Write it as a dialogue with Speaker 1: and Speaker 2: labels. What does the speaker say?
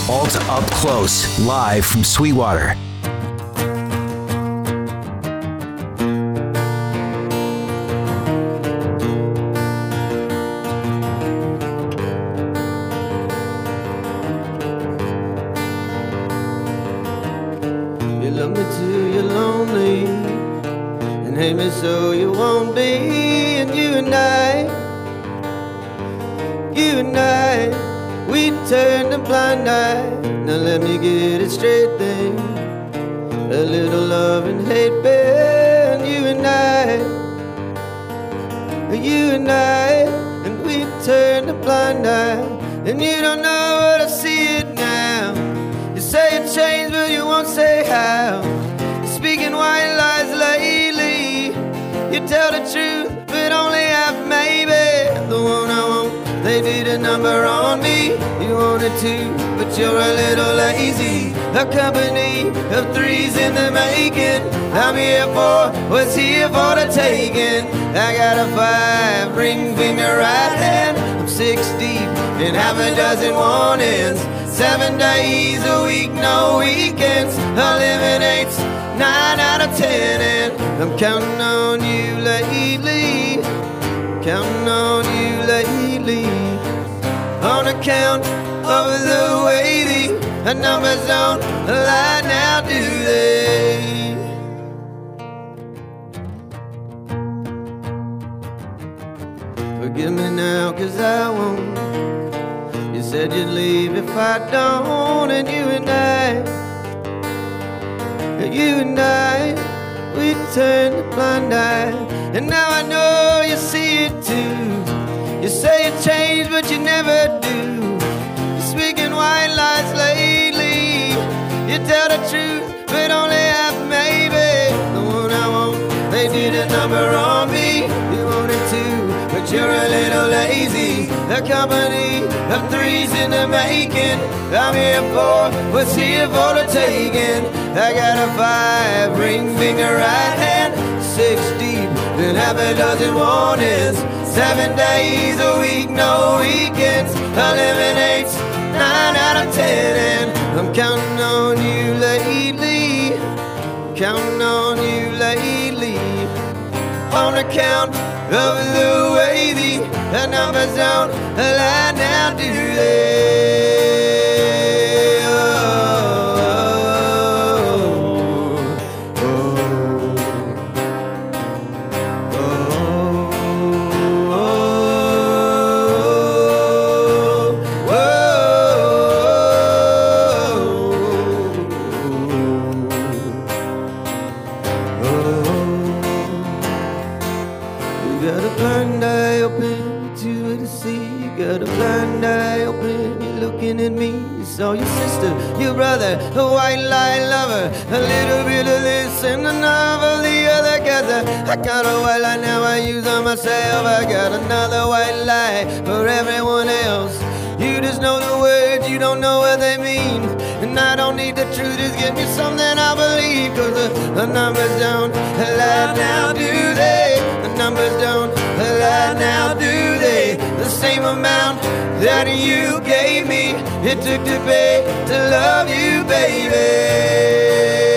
Speaker 1: Alt Up Close, live from Sweetwater.
Speaker 2: You love me till you're lonely, and hate me so you won't be. And you and I, we turned a blind eye. Now let me get it straight then. A little love and hate, babe. You and I, and we turned a blind eye. And you don't know what I see it now. You say it changed, but you won't say how. You're speaking white lies lately. You tell the truth, but only half maybe. The one I want, they did a number on me. You wanted to, but you're a little lazy. A company of threes in the making. I'm here for what's here for the taking. I got a 5 ring finger right hand. I'm 6 deep in half a dozen warnings. 7 days a week, no weekends. I live in 8, 9 out of 10, and I'm counting on you lately. Counting on you lately. On account of the way the numbers don't lie now, do they? Forgive me now, 'cause I won't. You said you'd leave if I don't. And you and I, we turned a blind eye. And now I know you see it too. You say you changed, but you never do. You're speaking white lies lately. You tell the truth, but only half maybe. The one I want, they did a number on me. You wanted to, but you're a little lazy. A company of threes in the making. I'm here for what's here for the taking. I got a 5 ring finger right hand. 6 deep in half a dozen warnings. 7 days a week, no weekends. I live in 8, 9 out of 10, and I'm counting on you lately. Counting on you lately. On account of the way the numbers don't lie now, do they? Got a blind eye open to the sea. Got a blind eye open, you're looking at me. You saw your sister, your brother, a white lie lover. A little bit of this and enough of the other. 'Cause I got a white lie now, I use on myself. I got another white lie for everyone else. You just know the words, you don't know what they mean. And I don't need the truth, just give me something I believe. 'Cause the numbers don't lie now, do they? The numbers don't lie now, do they? The same amount that you gave me, it took to pay to love you, baby.